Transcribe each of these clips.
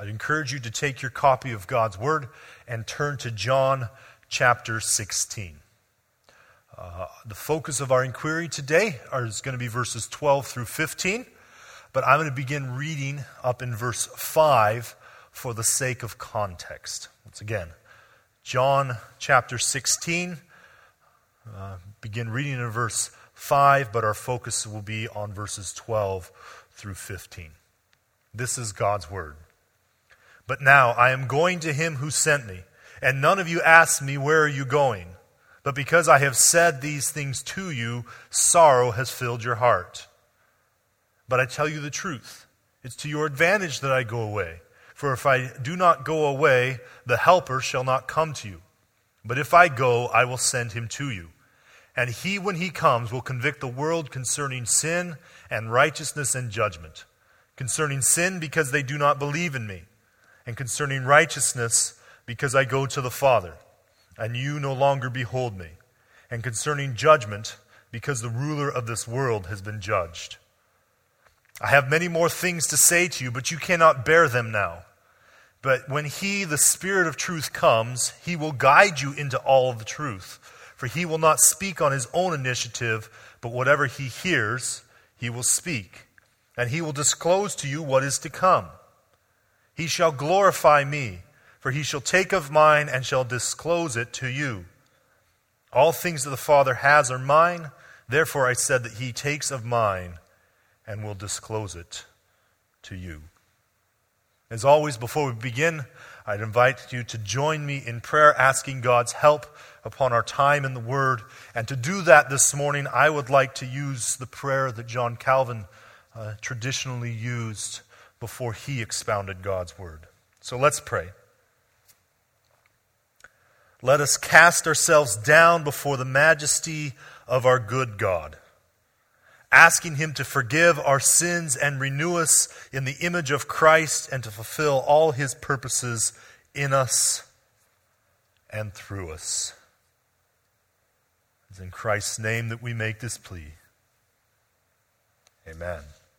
I'd encourage you to take your copy of God's Word and turn to John chapter 16. The focus of our inquiry today is going to be verses 12 through 15, but I'm going to begin reading up in verse 5 for the sake of context. Once again, John chapter 16, begin reading in verse 5, but our focus will be on verses 12 through 15. This is God's Word. But now I am going to him who sent me, and none of you asked me, where are you going? But because I have said these things to you, sorrow has filled your heart. But I tell you the truth. It's to your advantage that I go away. For if I do not go away, the Helper shall not come to you. But if I go, I will send him to you. And he, when he comes, will convict the world concerning sin and righteousness and judgment. Concerning sin, because they do not believe in me. And concerning righteousness, because I go to the Father, and you no longer behold me. And concerning judgment, because the ruler of this world has been judged. I have many more things to say to you, but you cannot bear them now. But when he, the Spirit of truth, comes, he will guide you into all of the truth. For he will not speak on his own initiative, but whatever he hears, he will speak. And he will disclose to you what is to come. He shall glorify me, for he shall take of mine and shall disclose it to you. All things that the Father has are mine, therefore I said that he takes of mine and will disclose it to you. As always, before we begin, I'd invite you to join me in prayer, asking God's help upon our time in the Word. And to do that this morning, I would like to use the prayer that John Calvin traditionally used before he expounded God's Word. So let's pray. Let us cast ourselves down before the majesty of our good God, asking him to forgive our sins and renew us in the image of Christ and to fulfill all his purposes in us and through us. It's in Christ's name that we make this plea. Amen.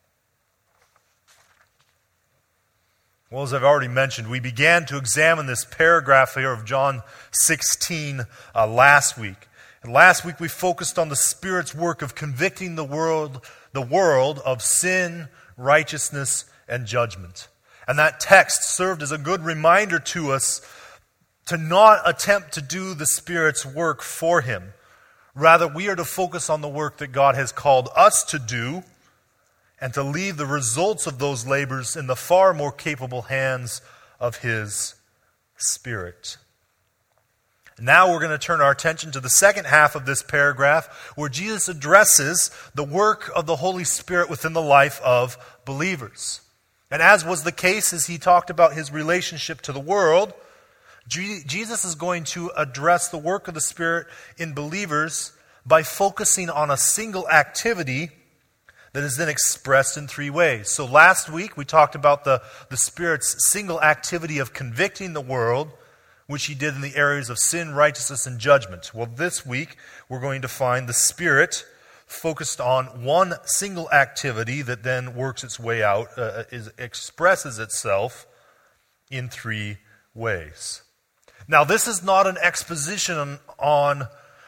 Well, as I've already mentioned, we began to examine this paragraph here of John 16 last week. And last week we focused on the Spirit's work of convicting the world of sin, righteousness, and judgment. And that text served as a good reminder to us to not attempt to do the Spirit's work for him. Rather, we are to focus on the work that God has called us to do, and to leave the results of those labors in the far more capable hands of his Spirit. Now we're going to turn our attention to the second half of this paragraph, where Jesus addresses the work of the Holy Spirit within the life of believers. And as was the case as he talked about his relationship to the world, Jesus is going to address the work of the Spirit in believers by focusing on a single activity that is then expressed in three ways. So last week we talked about the Spirit's single activity of convicting the world, which he did in the areas of sin, righteousness, and judgment. Well, this week we're going to find the Spirit focused on one single activity that then works its way out, expresses itself in three ways. Now, this is not an exposition on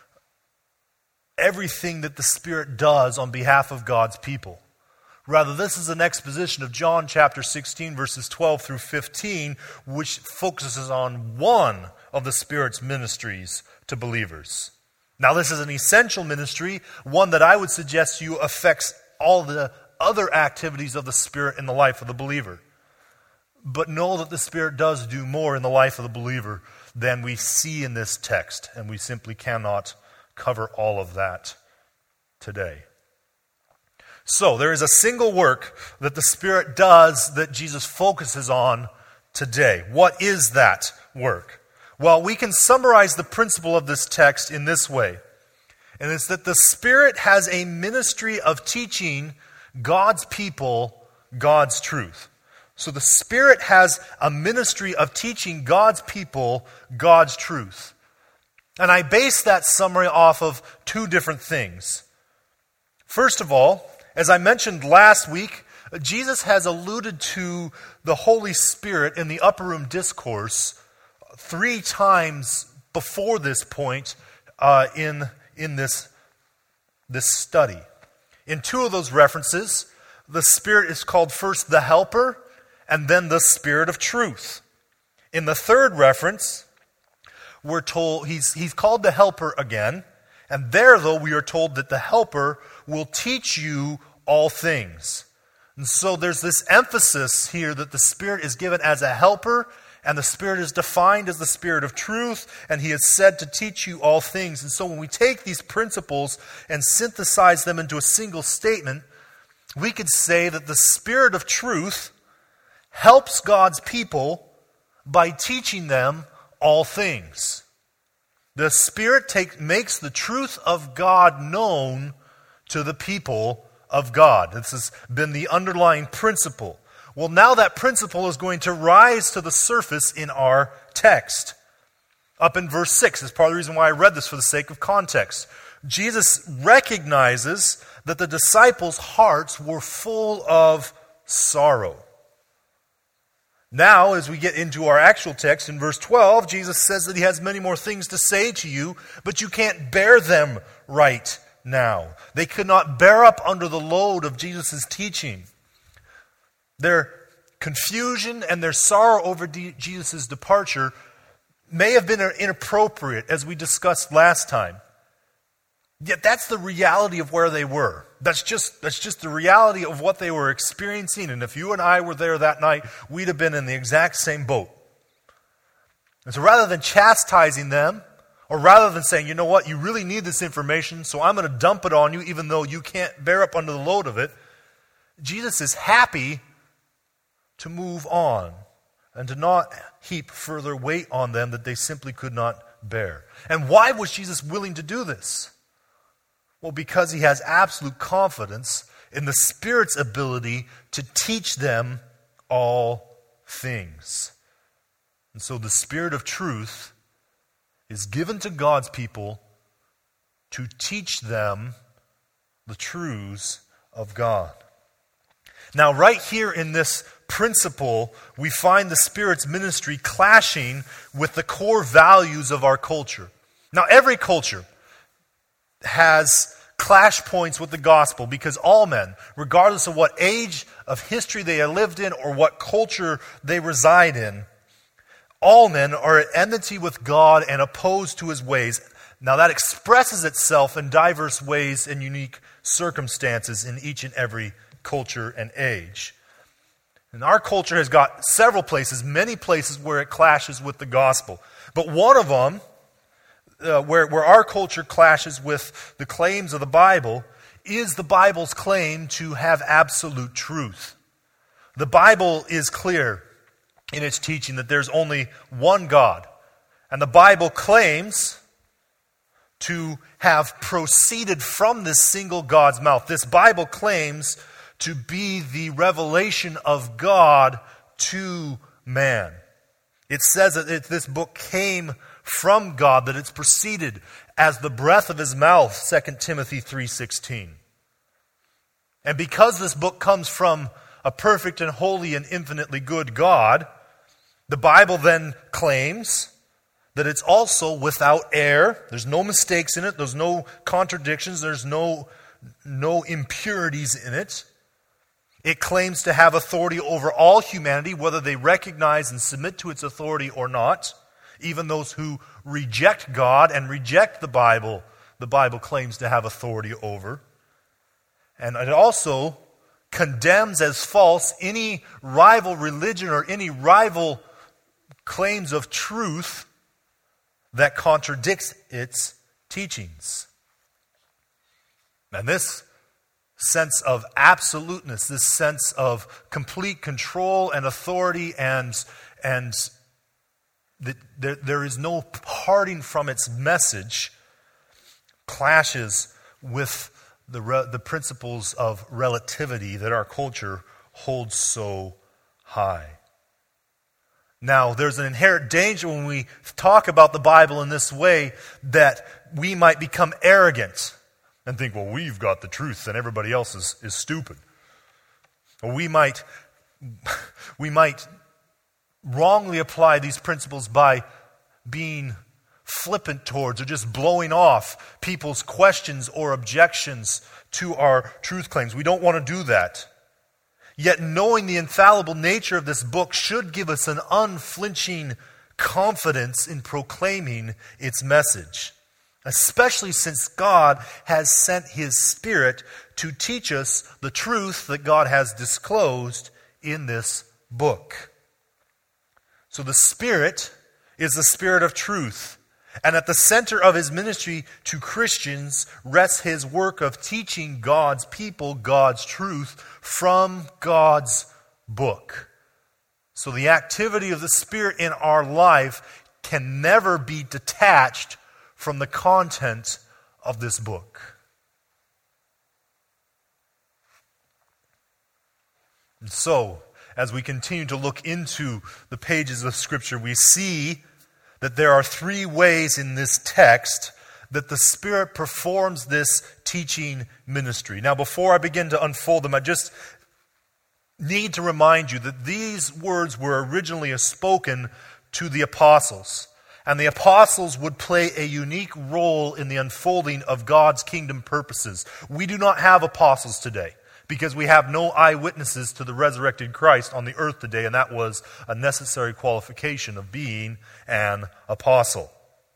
everything that the Spirit does on behalf of God's people. Rather, this is an exposition of John chapter 16, verses 12 through 15, which focuses on one of the Spirit's ministries to believers. Now, this is an essential ministry, one that I would suggest to you affects all the other activities of the Spirit in the life of the believer. But know that the Spirit does do more in the life of the believer than we see in this text, and we simply cannot cover all of that today. So, there is a single work that the Spirit does that Jesus focuses on today. What is that work? Well, we can summarize the principle of this text in this way. And it's that the Spirit has a ministry of teaching God's people God's truth. So the Spirit has a ministry of teaching God's people God's truth. And I base that summary off of two different things. First of all, as I mentioned last week, Jesus has alluded to the Holy Spirit in the Upper Room Discourse 3 times before this point in this study. In 2 of those references, the Spirit is called first the Helper and then the Spirit of Truth. In the 3rd reference, we're told he's called the Helper again, and there, though, we are told that the Helper will teach you all things. And so there's this emphasis here that the Spirit is given as a helper, and the Spirit is defined as the Spirit of truth, and He is said to teach you all things. And so when we take these principles and synthesize them into a single statement, we could say that the Spirit of truth helps God's people by teaching them all things. The Spirit makes the truth of God known to the people of God. This has been the underlying principle. Well, now that principle is going to rise to the surface in our text. Up in verse 6 is part of the reason why I read this for the sake of context. Jesus recognizes that the disciples' hearts were full of sorrow. Now, as we get into our actual text in verse 12, Jesus says that He has many more things to say to you, but you can't bear them right now. They could not bear up under the load of Jesus' teaching. Their confusion and their sorrow over Jesus' departure may have been inappropriate, as we discussed last time. Yet that's the reality of where they were. That's just the reality of what they were experiencing. And if you and I were there that night, we'd have been in the exact same boat. And so rather than chastising them, or rather than saying, you know what, you really need this information, so I'm going to dump it on you even though you can't bear up under the load of it, Jesus is happy to move on and to not heap further weight on them that they simply could not bear. And why was Jesus willing to do this? Well, because He has absolute confidence in the Spirit's ability to teach them all things. And so the Spirit of truth is given to God's people to teach them the truths of God. Now, right here in this principle, we find the Spirit's ministry clashing with the core values of our culture. Now, every culture has clash points with the gospel because all men, regardless of what age of history they have lived in or what culture they reside in, all men are at enmity with God and opposed to His ways. Now that expresses itself in diverse ways and unique circumstances in each and every culture and age. And our culture has got several places, many places where it clashes with the gospel. But one of them, where our culture clashes with the claims of the Bible, is the Bible's claim to have absolute truth. The Bible is clear in its teaching that there's only one God. And the Bible claims to have proceeded from this single God's mouth. This Bible claims to be the revelation of God to man. It says that this book came from God, that it's proceeded as the breath of His mouth, 2 Timothy 3:16. And because this book comes from a perfect and holy and infinitely good God, the Bible then claims that it's also without error. There's no mistakes in it. There's no contradictions. There's no impurities in it. It claims to have authority over all humanity, whether they recognize and submit to its authority or not. Even those who reject God and reject the Bible claims to have authority over. And it also condemns as false any rival religion or any rival claims of truth that contradicts its teachings. And this sense of absoluteness, this sense of complete control and authority and there is no parting from its message, clashes with the principles of relativity that our culture holds so high. Now, there's an inherent danger when we talk about the Bible in this way that we might become arrogant and think, well, we've got the truth and everybody else is stupid. Or we might wrongly apply these principles by being flippant towards or just blowing off people's questions or objections to our truth claims. We don't want to do that. Yet knowing the infallible nature of this book should give us an unflinching confidence in proclaiming its message, especially since God has sent His Spirit to teach us the truth that God has disclosed in this book. So the Spirit is the Spirit of truth. And at the center of His ministry to Christians rests His work of teaching God's people God's truth from God's book. So the activity of the Spirit in our life can never be detached from the content of this book. And so, as we continue to look into the pages of Scripture, we see that there are three ways in this text that the Spirit performs this teaching ministry. Now, before I begin to unfold them, I just need to remind you that these words were originally spoken to the apostles. And the apostles would play a unique role in the unfolding of God's kingdom purposes. We do not have apostles today, because we have no eyewitnesses to the resurrected Christ on the earth today, and that was a necessary qualification of being an apostle.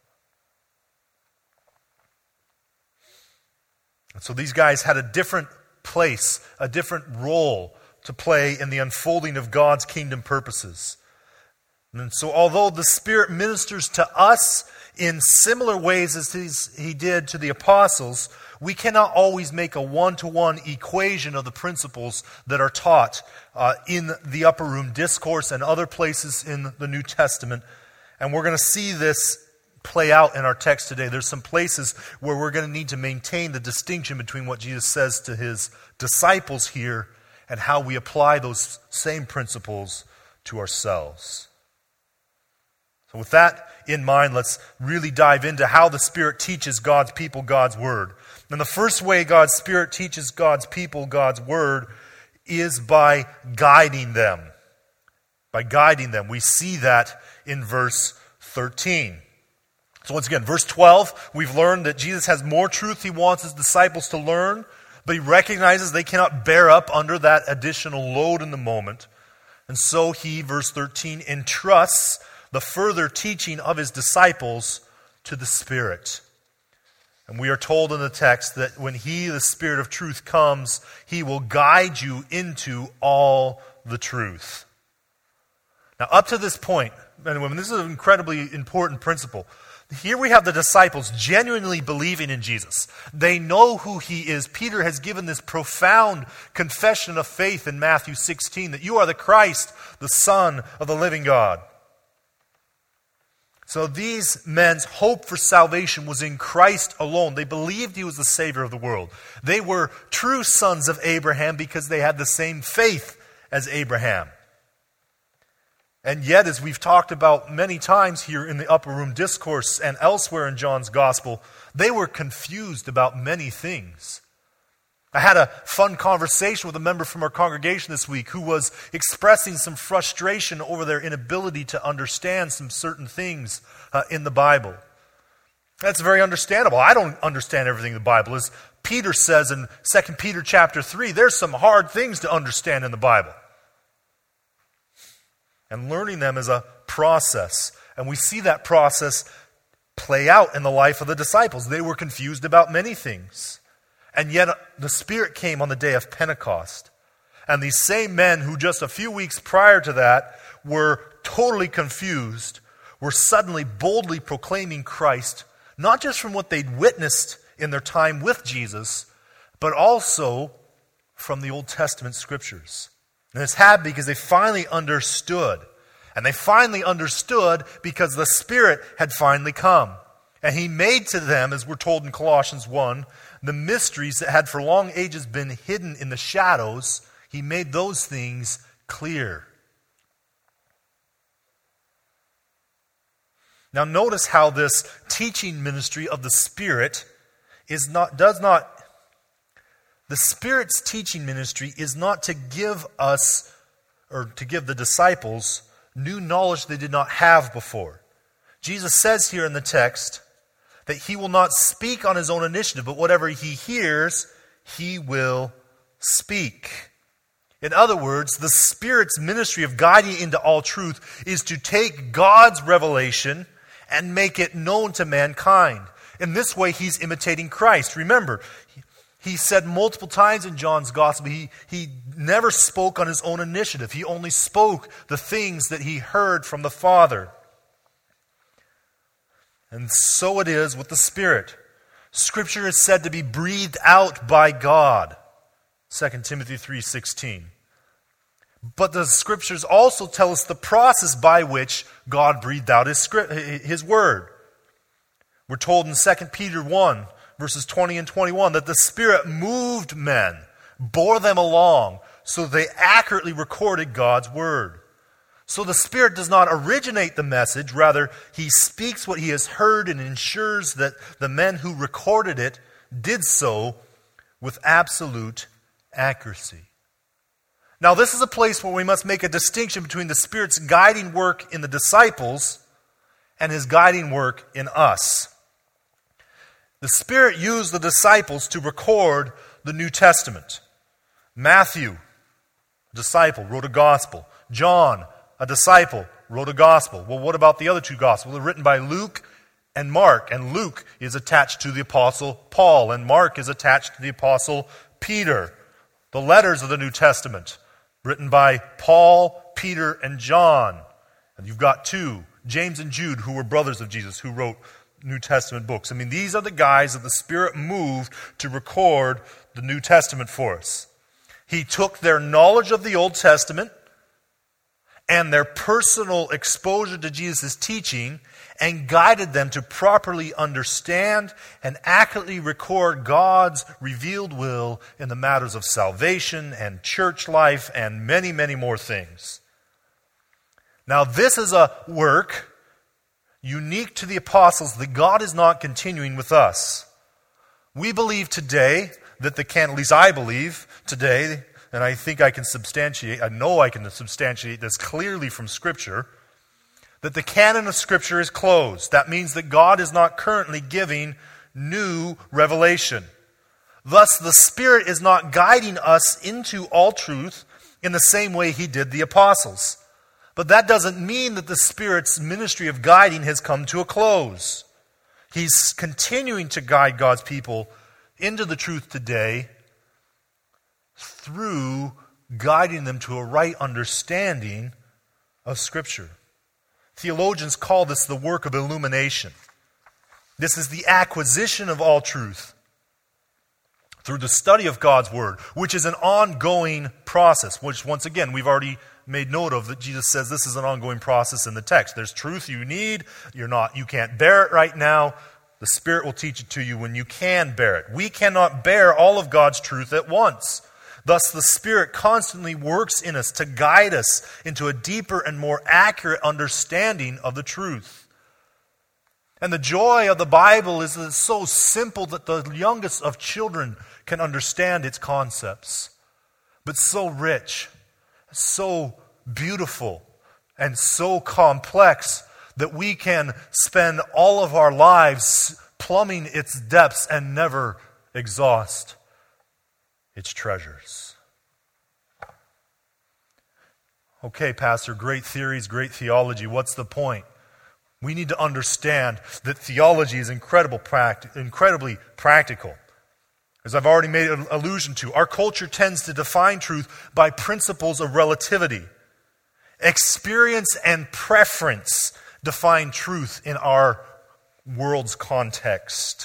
And so these guys had a different place, a different role to play in the unfolding of God's kingdom purposes. And so although the Spirit ministers to us in similar ways as He did to the apostles, we cannot always make a one-to-one equation of the principles that are taught in the Upper Room Discourse and other places in the New Testament. And we're going to see this play out in our text today. There's some places where we're going to need to maintain the distinction between what Jesus says to His disciples here and how we apply those same principles to ourselves. So with that in mind, let's really dive into how the Spirit teaches God's people God's Word. And the first way God's Spirit teaches God's people God's Word is by guiding them. By guiding them. We see that in verse 13. So once again, verse 12, we've learned that Jesus has more truth He wants His disciples to learn, but He recognizes they cannot bear up under that additional load in the moment. And so He, verse 13, entrusts the further teaching of His disciples to the Spirit. And we are told in the text that when He, the Spirit of truth, comes, He will guide you into all the truth. Now, up to this point, men and women, this is an incredibly important principle. Here we have the disciples genuinely believing in Jesus. They know who He is. Peter has given this profound confession of faith in Matthew 16, that you are the Christ, the Son of the living God. So these men's hope for salvation was in Christ alone. They believed He was the Savior of the world. They were true sons of Abraham because they had the same faith as Abraham. And yet, as we've talked about many times here in the Upper Room Discourse and elsewhere in John's Gospel, they were confused about many things. I had a fun conversation with a member from our congregation this week who was expressing some frustration over their inability to understand some certain things in the Bible. That's very understandable. I don't understand everything in the Bible. As Peter says in 2 Peter chapter 3, there's some hard things to understand in the Bible. And learning them is a process. And we see that process play out in the life of the disciples. They were confused about many things. And yet the Spirit came on the day of Pentecost. And these same men who just a few weeks prior to that were totally confused were suddenly boldly proclaiming Christ, not just from what they'd witnessed in their time with Jesus, but also from the Old Testament Scriptures. And it's happened because they finally understood. And they finally understood because the Spirit had finally come. And He made to them, as we're told in Colossians 1, the mysteries that had for long ages been hidden in the shadows. He made those things clear. Now notice how this teaching ministry of the Spirit does not The Spirit's teaching ministry is not to give us, or to give the disciples, new knowledge they did not have before. Jesus says here in the text that he will not speak on his own initiative, but whatever he hears, he will speak. In other words, the Spirit's ministry of guiding into all truth is to take God's revelation and make it known to mankind. In this way, he's imitating Christ. Remember, he said multiple times in John's Gospel, he never spoke on his own initiative. He only spoke the things that he heard from the Father. And so it is with the Spirit. Scripture is said to be breathed out by God. 2 Timothy 3:16. But the Scriptures also tell us the process by which God breathed out his Word. We're told in 2 Peter 1, verses 20 and 21, that the Spirit moved men, bore them along, so they accurately recorded God's Word. So the Spirit does not originate the message, rather he speaks what he has heard and ensures that the men who recorded it did so with absolute accuracy. Now this is a place where we must make a distinction between the Spirit's guiding work in the disciples and his guiding work in us. The Spirit used the disciples to record the New Testament. Matthew, a disciple, wrote a gospel. John, a disciple, wrote a gospel. Well, what about the other two gospels? They're written by Luke and Mark. And Luke is attached to the Apostle Paul. And Mark is attached to the Apostle Peter. The letters of the New Testament, written by Paul, Peter, and John. And you've got two, James and Jude, who were brothers of Jesus, who wrote New Testament books. I mean, these are the guys that the Spirit moved to record the New Testament for us. He took their knowledge of the Old Testament and their personal exposure to Jesus' teaching and guided them to properly understand and accurately record God's revealed will in the matters of salvation and church life and many, many more things. Now, this is a work unique to the apostles that God is not continuing with us. We believe today that at least I believe today, and I think I know I can substantiate this clearly from Scripture, that the canon of Scripture is closed. That means that God is not currently giving new revelation. Thus, the Spirit is not guiding us into all truth in the same way he did the apostles. But that doesn't mean that the Spirit's ministry of guiding has come to a close. He's continuing to guide God's people into the truth today through guiding them to a right understanding of Scripture. Theologians call this the work of illumination. This is the acquisition of all truth through the study of God's Word, which is an ongoing process, which once again we've already made note of, that Jesus says this is an ongoing process in the text. There's truth you need, you can't bear it right now. The Spirit will teach it to you when you can bear it. We cannot bear all of God's truth at once. Thus, the Spirit constantly works in us to guide us into a deeper and more accurate understanding of the truth. And the joy of the Bible is that it's so simple that the youngest of children can understand its concepts, but so rich, so beautiful, and so complex that we can spend all of our lives plumbing its depths and never exhaust its treasures. Okay, Pastor, great theories, great theology. What's the point? We need to understand that theology is incredibly practical. As I've already made an allusion to, our culture tends to define truth by principles of relativity. Experience and preference define truth in our world's context.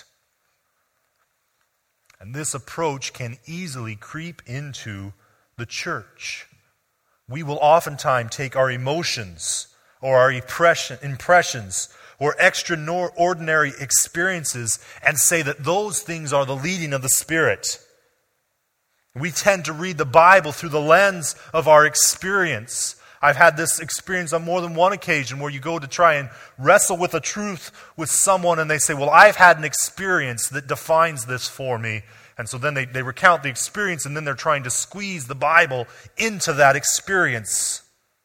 And this approach can easily creep into the church. We will oftentimes take our emotions or our impressions or extraordinary experiences and say that those things are the leading of the Spirit. We tend to read the Bible through the lens of our experience. I've had this experience on more than one occasion where you go to try and wrestle with a truth with someone and they say, well, I've had an experience that defines this for me. And so then they recount the experience, and then they're trying to squeeze the Bible into that experience.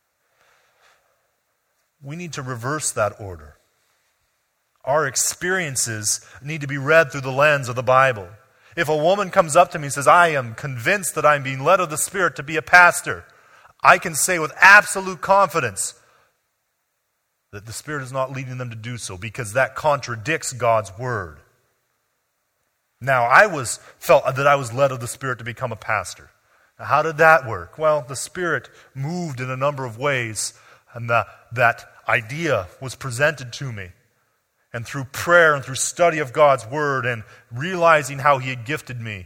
We need to reverse that order. Our experiences need to be read through the lens of the Bible. If a woman comes up to me and says, I am convinced that I'm being led of the Spirit to be a pastor, I can say with absolute confidence that the Spirit is not leading them to do so, because that contradicts God's Word. Now, I felt that I was led of the Spirit to become a pastor. Now, how did that work? Well, the Spirit moved in a number of ways, and that idea was presented to me. And through prayer and through study of God's Word and realizing how He had gifted me,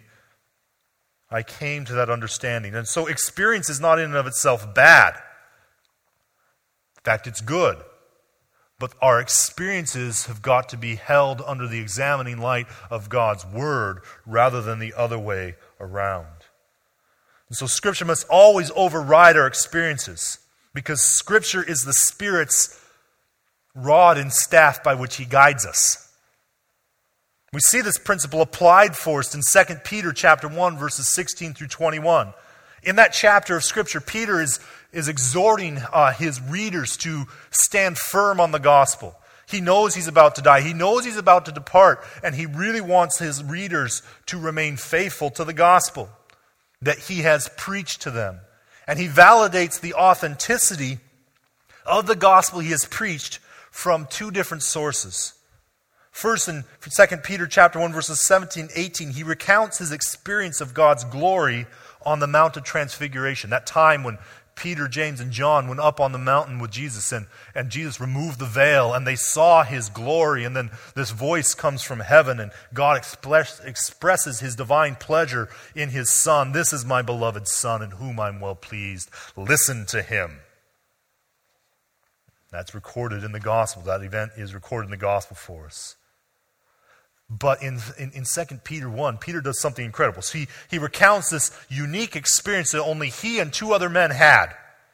I came to that understanding. And so experience is not in and of itself bad. In fact, it's good. But our experiences have got to be held under the examining light of God's Word rather than the other way around. And so Scripture must always override our experiences, because Scripture is the Spirit's rod and staff by which He guides us. We see this principle applied for us in 2 Peter chapter 1, verses 16 through 21. In that chapter of Scripture, Peter is exhorting his readers to stand firm on the gospel. He knows he's about to die. He knows he's about to depart, and he really wants his readers to remain faithful to the gospel that he has preached to them. And he validates the authenticity of the gospel he has preached from two different sources. First, in 2 Peter chapter 1, verses 17 18, he recounts his experience of God's glory on the Mount of Transfiguration, that time when Peter, James, and John went up on the mountain with Jesus, and Jesus removed the veil, and they saw His glory, and then this voice comes from heaven, and God expresses His divine pleasure in His Son. This is my beloved Son, in whom I'm well pleased. Listen to Him. That's recorded in the gospel. That event is recorded in the gospel for us. But in 2 Peter 1, Peter does something incredible. So he recounts this unique experience that only he and two other men had.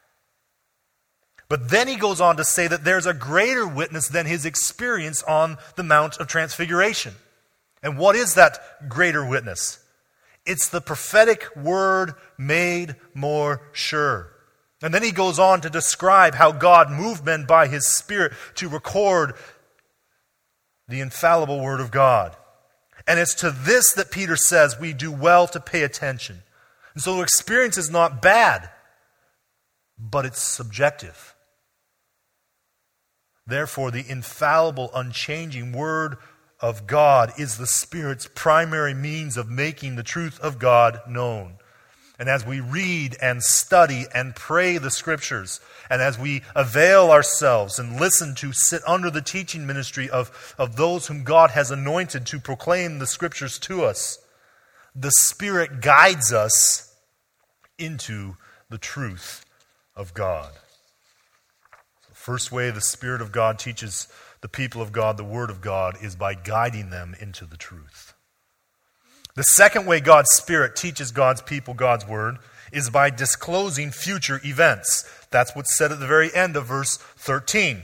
But then he goes on to say that there's a greater witness than his experience on the Mount of Transfiguration. And what is that greater witness? It's the prophetic word made more sure. And then he goes on to describe how God moved men by His Spirit to record the infallible Word of God. And it's to this that Peter says we do well to pay attention. And so experience is not bad, but it's subjective. Therefore, the infallible, unchanging Word of God is the Spirit's primary means of making the truth of God known. And as we read and study and pray the Scriptures, and as we avail ourselves and listen to sit under the teaching ministry of those whom God has anointed to proclaim the Scriptures to us, the Spirit guides us into the truth of God. The first way the Spirit of God teaches the people of God the Word of God is by guiding them into the truth. The second way God's Spirit teaches God's people God's Word is by disclosing future events. That's what's said at the very end of verse 13.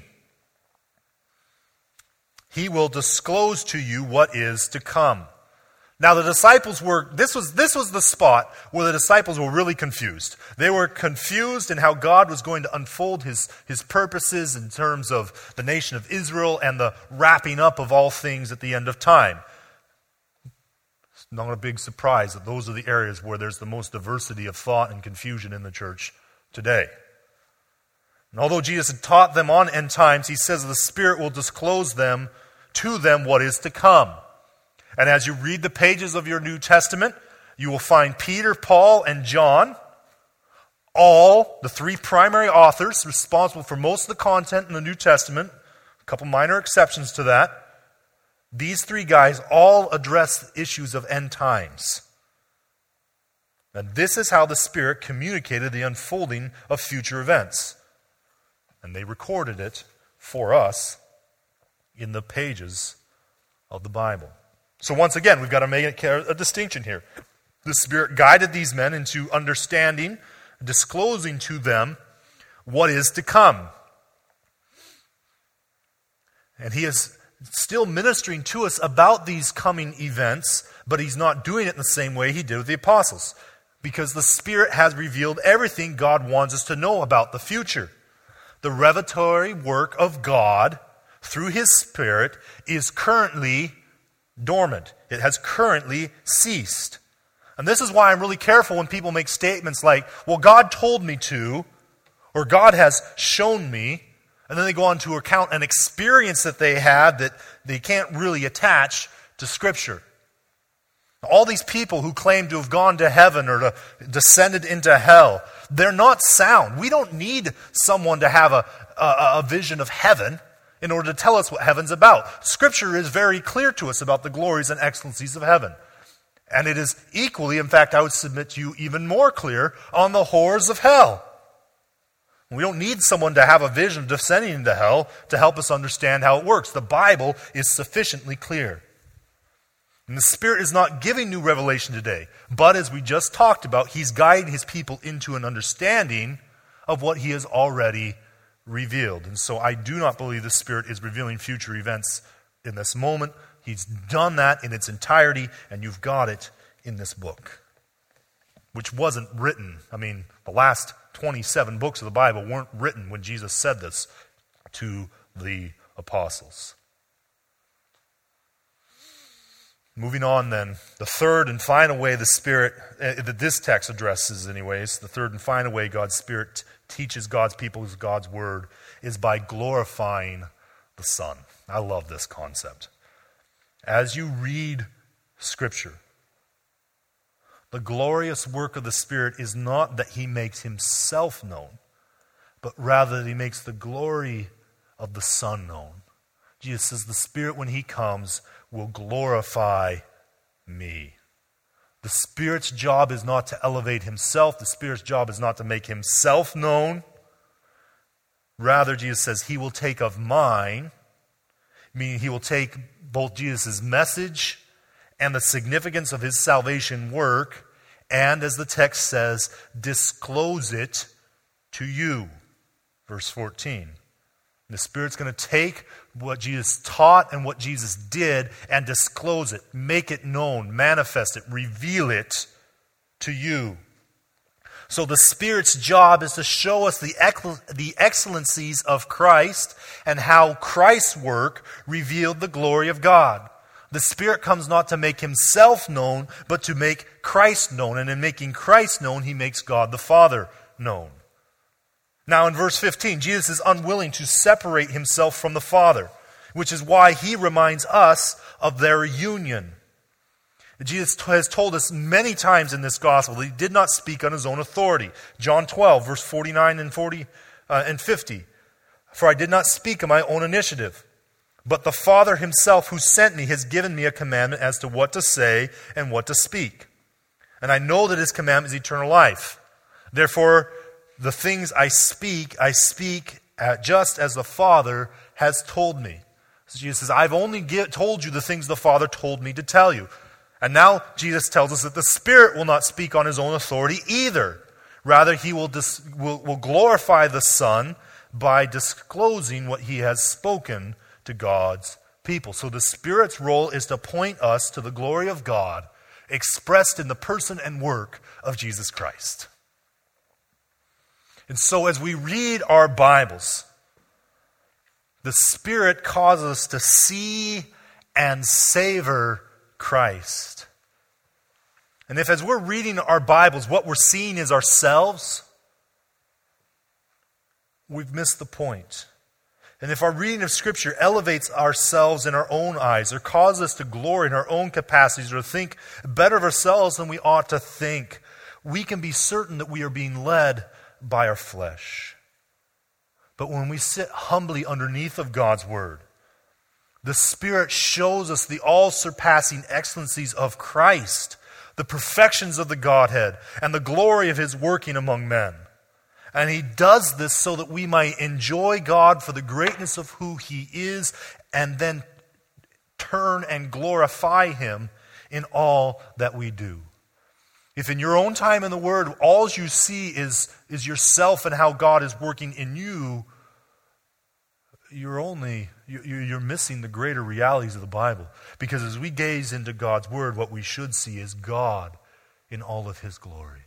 He will disclose to you what is to come. Now the disciples this was the spot where the disciples were really confused. They were confused in how God was going to unfold His purposes in terms of the nation of Israel and the wrapping up of all things at the end of time. Not a big surprise that those are the areas where there's the most diversity of thought and confusion in the church today. And although Jesus had taught them on end times, He says the Spirit will disclose to them what is to come. And as you read the pages of your New Testament, you will find Peter, Paul, and John, all the three primary authors responsible for most of the content in the New Testament, a couple minor exceptions to that. These three guys all address issues of end times. And this is how the Spirit communicated the unfolding of future events. And they recorded it for us in the pages of the Bible. So once again, we've got to make a distinction here. The Spirit guided these men into understanding, disclosing to them what is to come. And He has still ministering to us about these coming events, but he's not doing it in the same way he did with the apostles. Because the Spirit has revealed everything God wants us to know about the future. The revelatory work of God through His Spirit is currently dormant. It has currently ceased. And this is why I'm really careful when people make statements like, well, God told me to, or God has shown me, and then they go on to account an experience that they had that they can't really attach to Scripture. All these people who claim to have gone to heaven or to descended into hell, they're not sound. We don't need someone to have a vision of heaven in order to tell us what heaven's about. Scripture is very clear to us about the glories and excellencies of heaven. And it is equally, in fact, I would submit to you, even more clear on the horrors of hell. We don't need someone to have a vision of descending into hell to help us understand how it works. The Bible is sufficiently clear. And the Spirit is not giving new revelation today, but as we just talked about, He's guiding His people into an understanding of what He has already revealed. And so I do not believe the Spirit is revealing future events in this moment. He's done that in its entirety, and you've got it in this book, which wasn't written. I mean, the last 27 books of the Bible weren't written when Jesus said this to the apostles. Moving on then, the third and final way the Spirit, that this text addresses anyways, the third and final way God's Spirit teaches God's people God's Word is by glorifying the Son. I love this concept. As you read Scripture, the glorious work of the Spirit is not that He makes Himself known, but rather that He makes the glory of the Son known. Jesus says the Spirit, when He comes, will glorify me. The Spirit's job is not to elevate Himself. The Spirit's job is not to make Himself known. Rather, Jesus says, He will take of mine, meaning He will take both Jesus' message and the significance of His salvation work, and as the text says, disclose it to you. Verse 14. The Spirit's going to take what Jesus taught and what Jesus did and disclose it, make it known, manifest it, reveal it to you. So the Spirit's job is to show us the excellencies of Christ and how Christ's work revealed the glory of God. The Spirit comes not to make Himself known, but to make Christ known. And in making Christ known, He makes God the Father known. Now in verse 15, Jesus is unwilling to separate Himself from the Father, which is why He reminds us of their union. Jesus has told us many times in this gospel that He did not speak on His own authority. John 12, verse 49 and 50. For I did not speak on my own initiative, but the Father Himself who sent me has given me a commandment as to what to say and what to speak. And I know that His commandment is eternal life. Therefore, the things I speak just as the Father has told me. So Jesus says, I've only told you the things the Father told me to tell you. And now Jesus tells us that the Spirit will not speak on His own authority either. Rather, He will glorify the Son by disclosing what He has spoken to God's people. So the Spirit's role is to point us to the glory of God expressed in the person and work of Jesus Christ. And so as we read our Bibles, the Spirit causes us to see and savor Christ. And if as we're reading our Bibles, what we're seeing is ourselves, we've missed the point. And if our reading of Scripture elevates ourselves in our own eyes or causes us to glory in our own capacities or think better of ourselves than we ought to think, we can be certain that we are being led by our flesh. But when we sit humbly underneath of God's Word, the Spirit shows us the all-surpassing excellencies of Christ, the perfections of the Godhead, and the glory of His working among men. And He does this so that we might enjoy God for the greatness of who He is, and then turn and glorify Him in all that we do. If in your own time in the Word, all you see is yourself and how God is working in you, you're missing the greater realities of the Bible. Because as we gaze into God's Word, what we should see is God in all of His glory.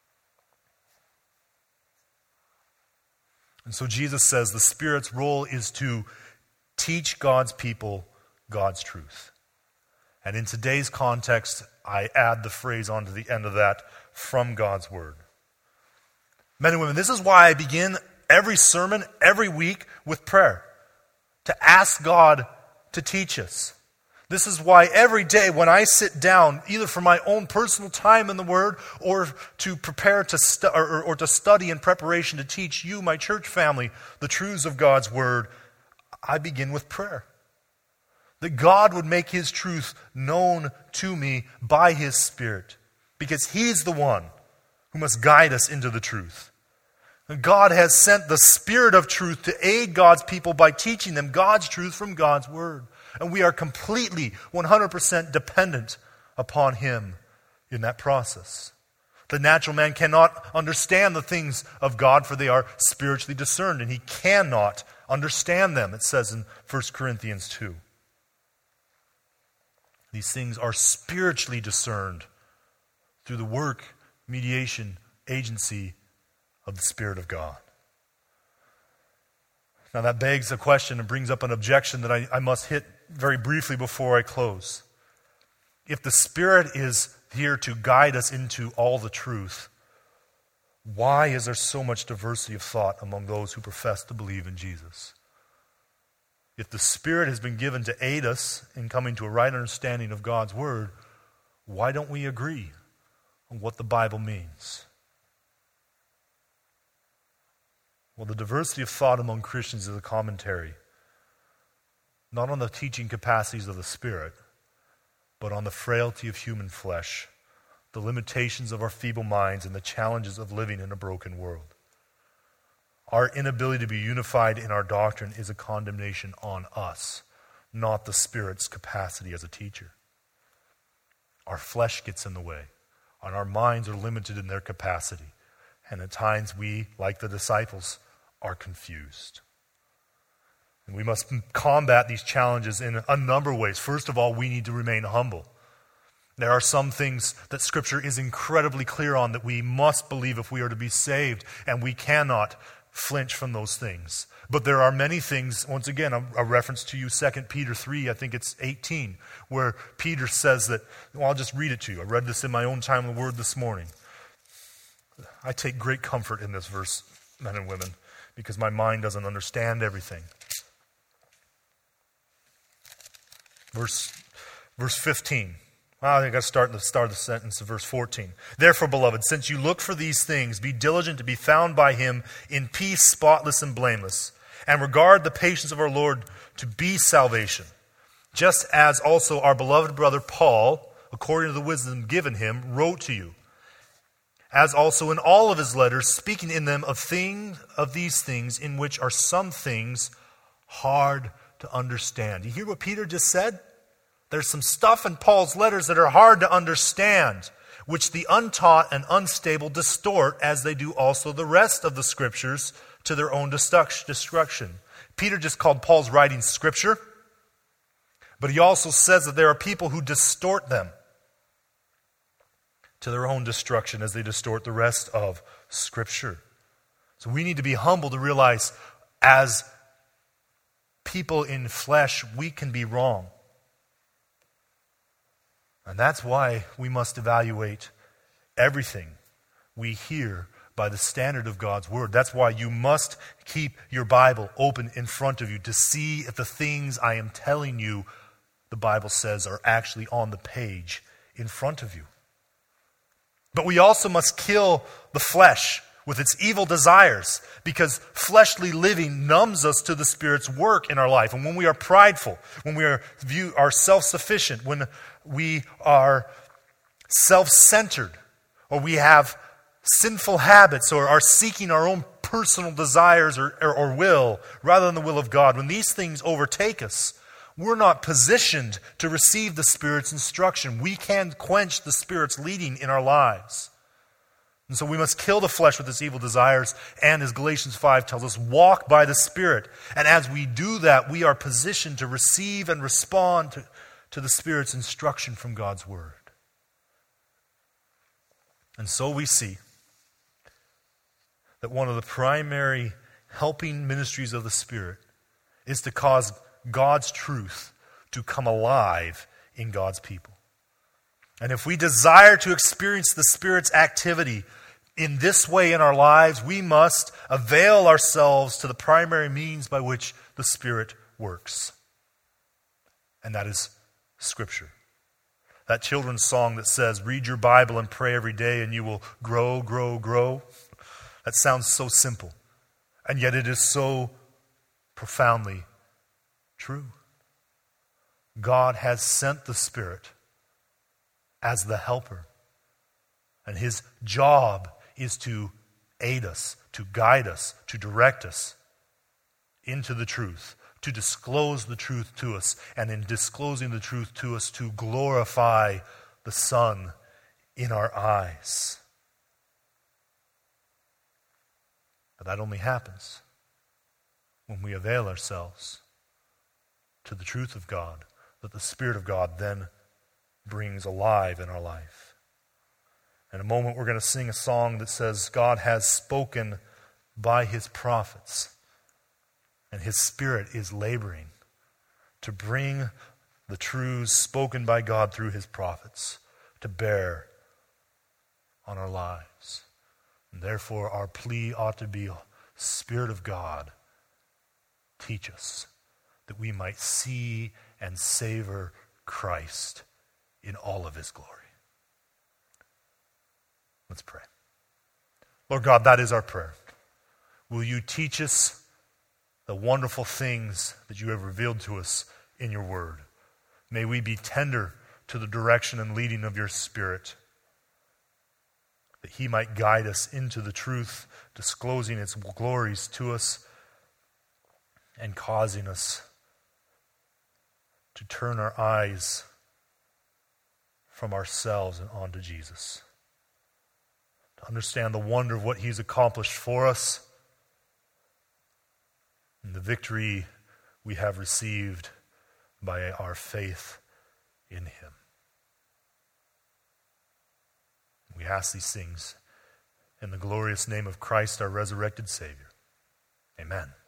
And so Jesus says the Spirit's role is to teach God's people God's truth. And in today's context, I add the phrase onto the end of that, from God's Word. Men and women, this is why I begin every sermon, every week, with prayer. To ask God to teach us. This is why every day when I sit down, either for my own personal time in the Word or to prepare to study in preparation to teach you, my church family, the truths of God's Word, I begin with prayer. That God would make His truth known to me by His Spirit. Because He's the one who must guide us into the truth. And God has sent the Spirit of truth to aid God's people by teaching them God's truth from God's Word. And we are completely, 100% dependent upon Him in that process. The natural man cannot understand the things of God, for they are spiritually discerned, and he cannot understand them, it says in 1 Corinthians 2. These things are spiritually discerned through the work, mediation, agency of the Spirit of God. Now that begs a question and brings up an objection that I must hit very briefly before I close. If the Spirit is here to guide us into all the truth, why is there so much diversity of thought among those who profess to believe in Jesus? If the Spirit has been given to aid us in coming to a right understanding of God's Word, why don't we agree on what the Bible means? Well, the diversity of thought among Christians is a commentary, not on the teaching capacities of the Spirit, but on the frailty of human flesh, the limitations of our feeble minds, and the challenges of living in a broken world. Our inability to be unified in our doctrine is a condemnation on us, not the Spirit's capacity as a teacher. Our flesh gets in the way, and our minds are limited in their capacity. And at times we, like the disciples, are confused. And we must combat these challenges in a number of ways. First of all, we need to remain humble. There are some things that Scripture is incredibly clear on that we must believe if we are to be saved, and we cannot flinch from those things. But there are many things, once again, a reference to you, 2 Peter 3, I think it's 18, where Peter says that, well, I'll just read it to you. I read this in my own time in the Word this morning. I take great comfort in this verse, men and women, because my mind doesn't understand everything. Verse 15. Well, I think I start at the start of the sentence of verse 14. Therefore, beloved, since you look for these things, be diligent to be found by Him in peace, spotless and blameless, and regard the patience of our Lord to be salvation, just as also our beloved brother Paul, according to the wisdom given him, wrote to you, as also in all of his letters, speaking in them of these things, in which are some things hard to understand. You hear what Peter just said? There's some stuff in Paul's letters that are hard to understand, which the untaught and unstable distort, as they do also the rest of the Scriptures, to their own destruction. Peter just called Paul's writings Scripture, but he also says that there are people who distort them to their own destruction as they distort the rest of Scripture. So we need to be humble to realize, as people in flesh, we can be wrong. And that's why we must evaluate everything we hear by the standard of God's Word. That's why you must keep your Bible open in front of you to see if the things I am telling you, the Bible says, are actually on the page in front of you. But we also must kill the flesh with its evil desires, because fleshly living numbs us to the Spirit's work in our life. And when we are prideful, when we are self-sufficient, when we are self-centered, or we have sinful habits, or are seeking our own personal desires or will rather than the will of God, when these things overtake us, we're not positioned to receive the Spirit's instruction. We can't quench the Spirit's leading in our lives. And so we must kill the flesh with its evil desires, and as Galatians 5 tells us, walk by the Spirit. And as we do that, we are positioned to receive and respond to the Spirit's instruction from God's Word. And so we see that one of the primary helping ministries of the Spirit is to cause God's truth to come alive in God's people. And if we desire to experience the Spirit's activity in this way in our lives, we must avail ourselves to the primary means by which the Spirit works. And that is Scripture. That children's song that says, read your Bible and pray every day and you will grow, grow, grow. That sounds so simple. And yet it is so profoundly true. God has sent the Spirit as the helper. And His job is to aid us, to guide us, to direct us into the truth, to disclose the truth to us, and in disclosing the truth to us, to glorify the Son in our eyes. But that only happens when we avail ourselves to the truth of God, that the Spirit of God then brings alive in our life. In a moment, we're going to sing a song that says, God has spoken by His prophets, and His Spirit is laboring to bring the truths spoken by God through His prophets to bear on our lives. And therefore, our plea ought to be, Spirit of God, teach us that we might see and savor Christ in all of His glory. Let's pray. Lord God, that is our prayer. Will you teach us the wonderful things that you have revealed to us in your word? May we be tender to the direction and leading of your Spirit, that He might guide us into the truth, disclosing its glories to us and causing us to turn our eyes from ourselves and onto Jesus. To understand the wonder of what He's accomplished for us and the victory we have received by our faith in Him. We ask these things in the glorious name of Christ, our resurrected Savior. Amen.